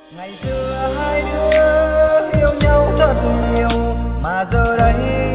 Ngày xưa hai đứa yêu nhau thật nhiều mà giờ đây